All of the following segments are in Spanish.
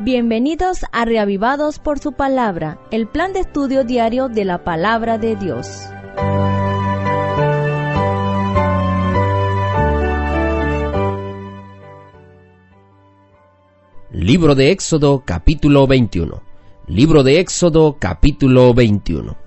Bienvenidos a Reavivados por su Palabra, el plan de estudio diario de la Palabra de Dios. Libro de Éxodo, capítulo 21. Libro de Éxodo, capítulo 21.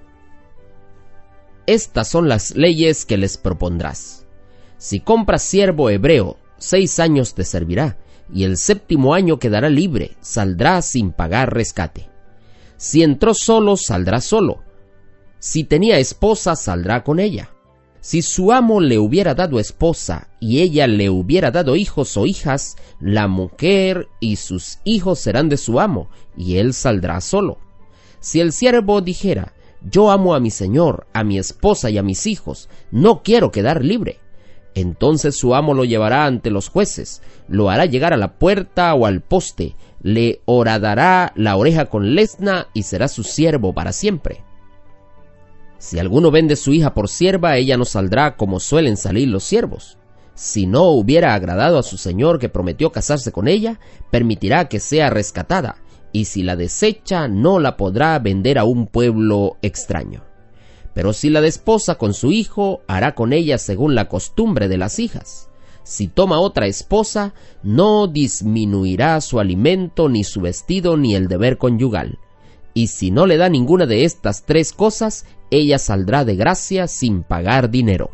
Estas son las leyes que les propondrás. Si compras siervo hebreo, 6 años te servirá, y el 7º año quedará libre, saldrá sin pagar rescate. Si entró solo, saldrá solo. Si tenía esposa, saldrá con ella. Si su amo le hubiera dado esposa y ella le hubiera dado hijos o hijas, la mujer y sus hijos serán de su amo, y él saldrá solo. Si el siervo dijera: yo amo a mi señor, a mi esposa y a mis hijos, no quiero quedar libre, entonces su amo lo llevará ante los jueces, lo hará llegar a la puerta o al poste, le horadará la oreja con lesna y será su siervo para siempre. Si alguno vende su hija por sierva, ella no saldrá como suelen salir los siervos. Si no hubiera agradado a su señor que prometió casarse con ella, permitirá que sea rescatada, y si la desecha, no la podrá vender a un pueblo extraño. Pero si la desposa con su hijo, hará con ella según la costumbre de las hijas. Si toma otra esposa, no disminuirá su alimento, ni su vestido, ni el deber conyugal. Y si no le da ninguna de estas 3 cosas, ella saldrá de gracia sin pagar dinero.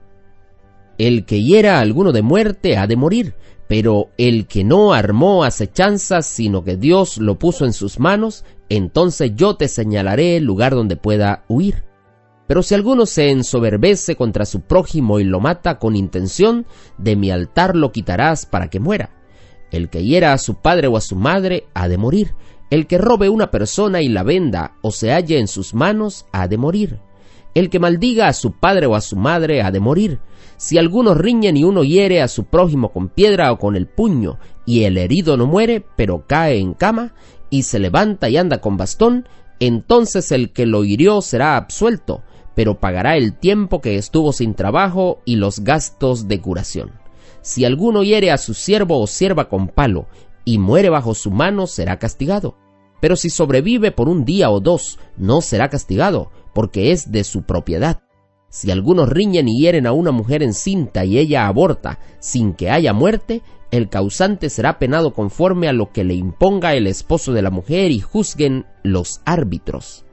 El que hiera a alguno de muerte ha de morir, pero el que no armó acechanzas, sino que Dios lo puso en sus manos, entonces yo te señalaré el lugar donde pueda huir. Pero si alguno se ensoberbece contra su prójimo y lo mata con intención, de mi altar lo quitarás para que muera. El que hiera a su padre o a su madre ha de morir. El que robe una persona y la venda o se halle en sus manos ha de morir. El que maldiga a su padre o a su madre ha de morir. Si algunos riñen y uno hiere a su prójimo con piedra o con el puño, y el herido no muere, pero cae en cama, y se levanta y anda con bastón, entonces el que lo hirió será absuelto, pero pagará el tiempo que estuvo sin trabajo y los gastos de curación. Si alguno hiere a su siervo o sierva con palo, y muere bajo su mano, será castigado. Pero si sobrevive por 1 día o 2, no será castigado, porque es de su propiedad. Si algunos riñen y hieren a una mujer encinta y ella aborta sin que haya muerte, el causante será penado conforme a lo que le imponga el esposo de la mujer y juzguen los árbitros.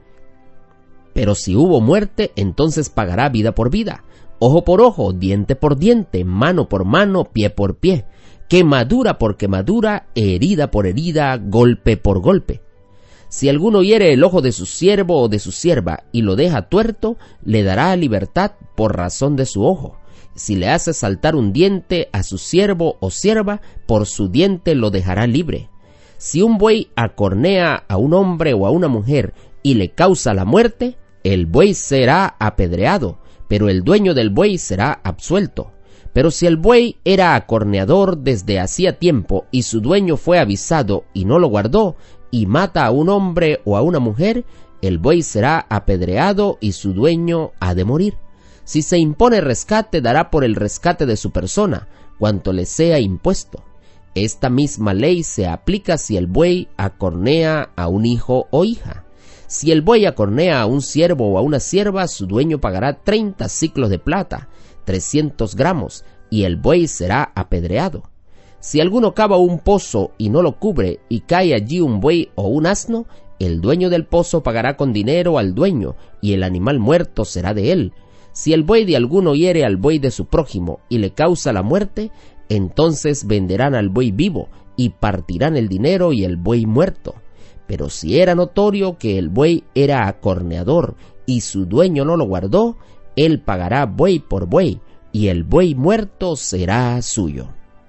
Pero si hubo muerte, entonces pagará vida por vida, ojo por ojo, diente por diente, mano por mano, pie por pie, quemadura por quemadura, herida por herida, golpe por golpe. Si alguno hiere el ojo de su siervo o de su sierva y lo deja tuerto, le dará libertad por razón de su ojo. Si le hace saltar un diente a su siervo o sierva, por su diente lo dejará libre. Si un buey acornea a un hombre o a una mujer y le causa la muerte, el buey será apedreado, pero el dueño del buey será absuelto. Pero si el buey era acorneador desde hacía tiempo y su dueño fue avisado y no lo guardó, y mata a un hombre o a una mujer, el buey será apedreado y su dueño ha de morir. Si se impone rescate, dará por el rescate de su persona cuanto le sea impuesto. Esta misma ley se aplica si el buey acornea a un hijo o hija. Si el buey acornea a un siervo o a una sierva, su dueño pagará 30 siclos de plata, 300 gramos, y el buey será apedreado. Si alguno cava un pozo y no lo cubre, y cae allí un buey o un asno, el dueño del pozo pagará con dinero al dueño, y el animal muerto será de él. Si el buey de alguno hiere al buey de su prójimo y le causa la muerte, entonces venderán al buey vivo, y partirán el dinero y el buey muerto. Pero si era notorio que el buey era acorneador, y su dueño no lo guardó, él pagará buey por buey, y el buey muerto será suyo.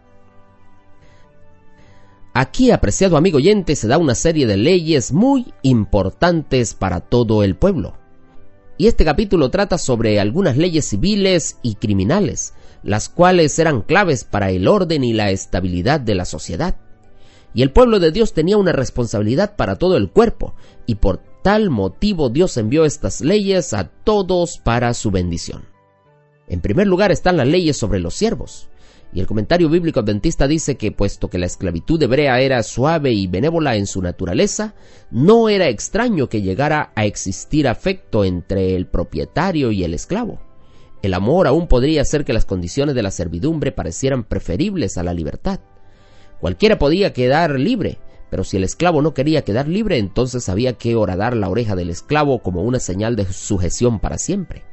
Aquí, apreciado amigo oyente, se da una serie de leyes muy importantes para todo el pueblo. Y este capítulo trata sobre algunas leyes civiles y criminales, las cuales eran claves para el orden y la estabilidad de la sociedad. Y el pueblo de Dios tenía una responsabilidad para todo el cuerpo, y por tal motivo Dios envió estas leyes a todos para su bendición. En primer lugar están las leyes sobre los siervos. Y el comentario bíblico adventista dice que puesto que la esclavitud hebrea era suave y benévola en su naturaleza, no era extraño que llegara a existir afecto entre el propietario y el esclavo. El amor aún podría hacer que las condiciones de la servidumbre parecieran preferibles a la libertad. Cualquiera podía quedar libre, pero si el esclavo no quería quedar libre, entonces había que horadar la oreja del esclavo como una señal de sujeción para siempre.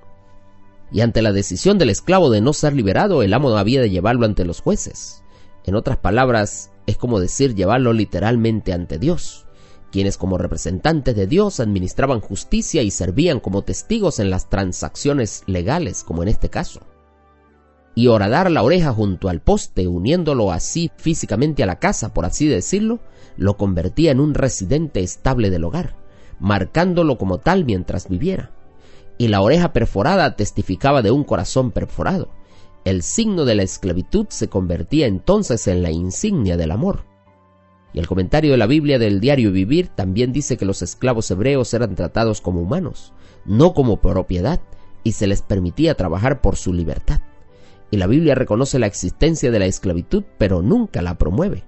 Y ante la decisión del esclavo de no ser liberado, el amo había de llevarlo ante los jueces. En otras palabras, es como decir llevarlo literalmente ante Dios, quienes como representantes de Dios administraban justicia y servían como testigos en las transacciones legales, como en este caso. Y horadar la oreja junto al poste, uniéndolo así físicamente a la casa, por así decirlo, lo convertía en un residente estable del hogar, marcándolo como tal mientras viviera. Y la oreja perforada testificaba de un corazón perforado. El signo de la esclavitud se convertía entonces en la insignia del amor. Y el comentario de la Biblia del Diario Vivir también dice que los esclavos hebreos eran tratados como humanos, no como propiedad, y se les permitía trabajar por su libertad. Y la Biblia reconoce la existencia de la esclavitud, pero nunca la promueve.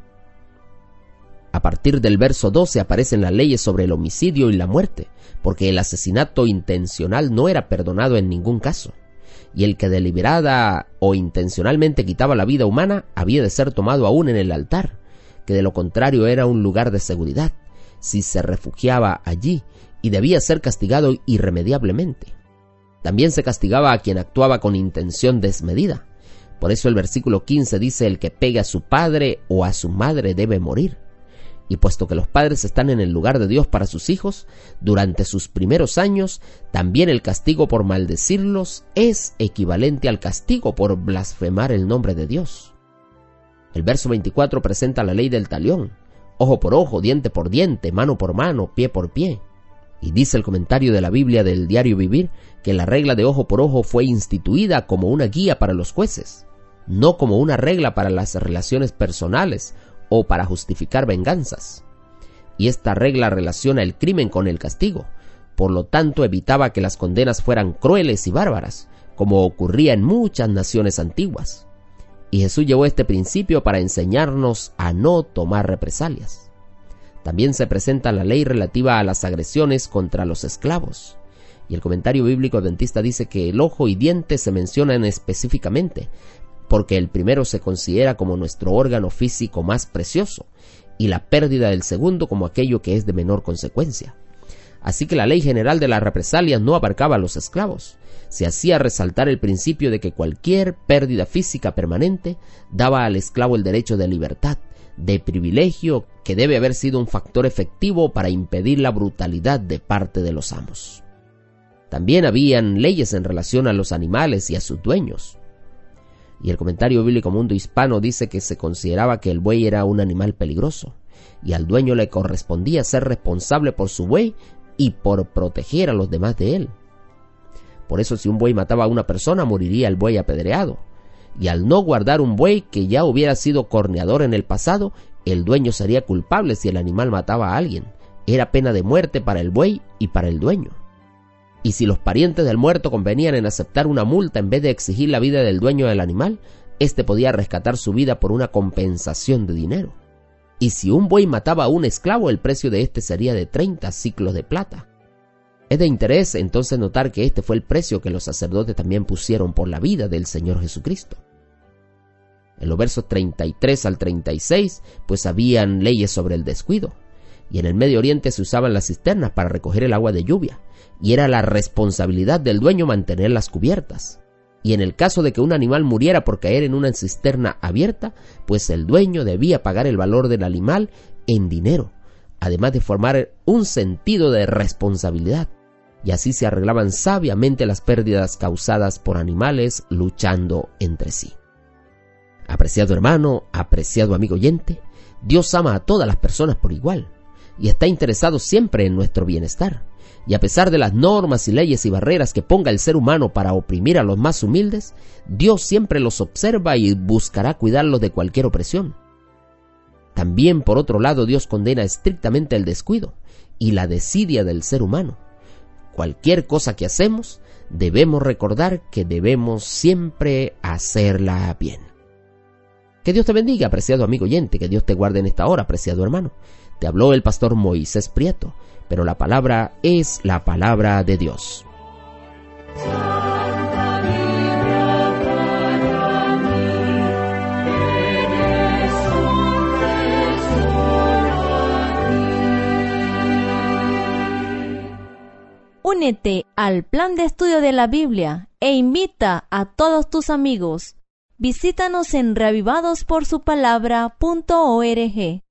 A partir del verso 12 aparecen las leyes sobre el homicidio y la muerte, porque el asesinato intencional no era perdonado en ningún caso, y el que deliberada o intencionalmente quitaba la vida humana había de ser tomado aún en el altar, que de lo contrario era un lugar de seguridad, si se refugiaba allí, y debía ser castigado irremediablemente. También se castigaba a quien actuaba con intención desmedida. Por eso el versículo 15 dice: el que pegue a su padre o a su madre debe morir. Y puesto que los padres están en el lugar de Dios para sus hijos, durante sus primeros años, también el castigo por maldecirlos es equivalente al castigo por blasfemar el nombre de Dios. El verso 24 presenta la ley del talión: ojo por ojo, diente por diente, mano por mano, pie por pie. Y dice el comentario de la Biblia del Diario Vivir que la regla de ojo por ojo fue instituida como una guía para los jueces, no como una regla para las relaciones personales o para justificar venganzas. Y esta regla relaciona el crimen con el castigo, por lo tanto evitaba que las condenas fueran crueles y bárbaras, como ocurría en muchas naciones antiguas. Y Jesús llevó este principio para enseñarnos a no tomar represalias. También se presenta la ley relativa a las agresiones contra los esclavos. Y el comentario bíblico adventista dice que el ojo y diente se mencionan específicamente, porque el primero se considera como nuestro órgano físico más precioso, y la pérdida del segundo como aquello que es de menor consecuencia. Así que la ley general de las represalias no abarcaba a los esclavos. Se hacía resaltar el principio de que cualquier pérdida física permanente daba al esclavo el derecho de libertad, de privilegio, que debe haber sido un factor efectivo para impedir la brutalidad de parte de los amos. También habían leyes en relación a los animales y a sus dueños. Y el comentario bíblico Mundo Hispano dice que se consideraba que el buey era un animal peligroso, y al dueño le correspondía ser responsable por su buey y por proteger a los demás de él. Por eso, si un buey mataba a una persona, moriría el buey apedreado. Y al no guardar un buey que ya hubiera sido corneador en el pasado, el dueño sería culpable si el animal mataba a alguien. Era pena de muerte para el buey y para el dueño. Y si los parientes del muerto convenían en aceptar una multa en vez de exigir la vida del dueño del animal, éste podía rescatar su vida por una compensación de dinero. Y si un buey mataba a un esclavo, el precio de este sería de 30 siclos de plata. Es de interés entonces notar que este fue el precio que los sacerdotes también pusieron por la vida del Señor Jesucristo. En los versos 33 al 36, pues habían leyes sobre el descuido. Y en el Medio Oriente se usaban las cisternas para recoger el agua de lluvia, y era la responsabilidad del dueño mantenerlas cubiertas. Y en el caso de que un animal muriera por caer en una cisterna abierta, pues el dueño debía pagar el valor del animal en dinero, además de formar un sentido de responsabilidad. Y así se arreglaban sabiamente las pérdidas causadas por animales luchando entre sí. Apreciado hermano, apreciado amigo oyente, Dios ama a todas las personas por igual y está interesado siempre en nuestro bienestar. Y a pesar de las normas y leyes y barreras que ponga el ser humano para oprimir a los más humildes, Dios siempre los observa y buscará cuidarlos de cualquier opresión. También, por otro lado, Dios condena estrictamente el descuido y la desidia del ser humano. Cualquier cosa que hacemos, debemos recordar que debemos siempre hacerla bien. Que Dios te bendiga, apreciado amigo oyente, que Dios te guarde en esta hora, apreciado hermano. Te habló el pastor Moisés Prieto, pero la palabra es la palabra de Dios. Únete al plan de estudio de la Biblia e invita a todos tus amigos. Visítanos en reavivadosporsupalabra.org.